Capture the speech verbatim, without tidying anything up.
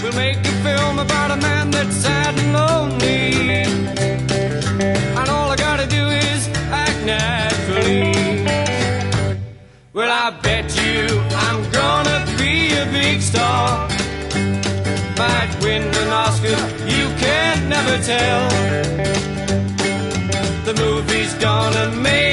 We'll make a film about a man that's sad and lonely, and all I gotta do is act naturally. Well, I bet you I'm gonna be a big star, might win an Oscar, you can never tell. The movie's gonna make